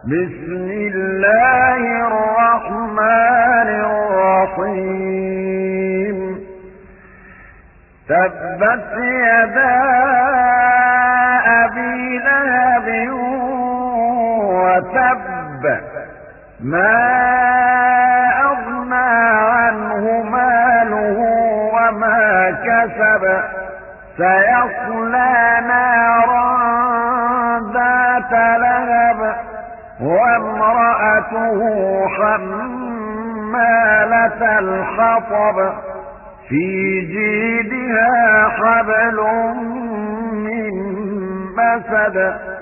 بسم الله الرحمن الرحيم تبت يدا أبي لهب وتب ما أغنى عنه ماله وما كسب سيصلى نارا ذات لهب وامرأته حمالة الحطب في جيدها حبل من مسد